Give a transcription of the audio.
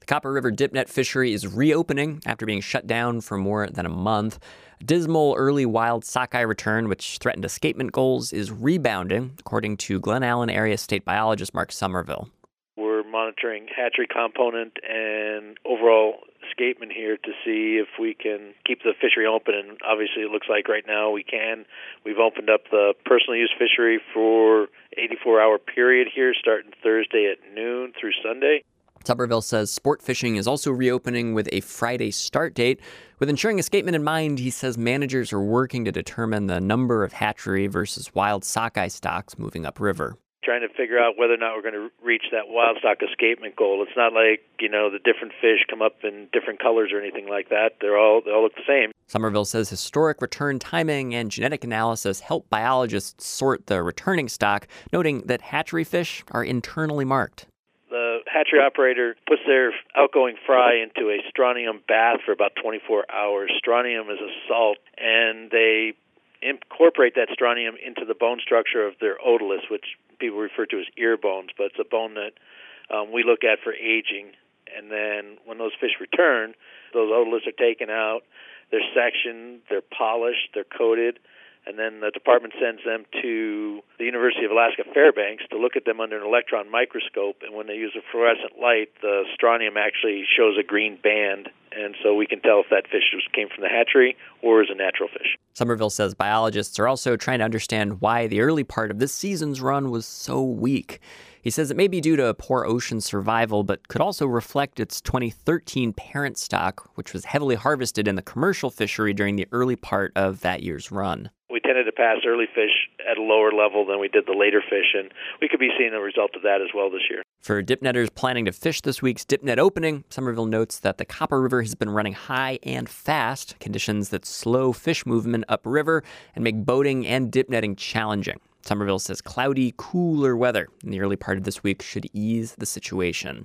The Copper River dipnet fishery is reopening after being shut down for more than a month. A dismal early wild sockeye return, which threatened escapement goals, is rebounding, according to Glen Allen area state biologist Mark Somerville. We're monitoring hatchery component and overall escapement here to see if we can keep the fishery open, and obviously it looks like right now we can. We've opened up the personal use fishery for 84-hour period here, starting Thursday at noon through Sunday. Somerville says sport fishing is also reopening with a Friday start date. With ensuring escapement in mind, he says managers are working to determine the number of hatchery versus wild sockeye stocks moving upriver. Trying to figure out whether or not we're going to reach that wild stock escapement goal. It's not like, the different fish come up in different colors or anything like that. They all look the same. Somerville says historic return timing and genetic analysis help biologists sort the returning stock, noting that hatchery fish are internally marked. The hatchery operator puts their outgoing fry into a strontium bath for about 24 hours. Strontium is a salt, and they incorporate that strontium into the bone structure of their otoliths, which people refer to as ear bones, but it's a bone that we look at for aging. And then when those fish return, those otoliths are taken out, they're sectioned, they're polished, they're coated, and then the department sends them to the University of Alaska Fairbanks to look at them under an electron microscope. And when they use a fluorescent light, the strontium actually shows a green band. And so we can tell if that fish came from the hatchery or is a natural fish. Somerville says biologists are also trying to understand why the early part of this season's run was so weak. He says it may be due to poor ocean survival, but could also reflect its 2013 parent stock, which was heavily harvested in the commercial fishery during the early part of that year's run. We tended to pass early fish at a lower level than we did the later fish, and we could be seeing a result of that as well this year. For dipnetters planning to fish this week's dipnet opening, Somerville notes that the Copper River has been running high and fast, conditions that slow fish movement upriver and make boating and dipnetting challenging. Somerville says cloudy, cooler weather in the early part of this week should ease the situation.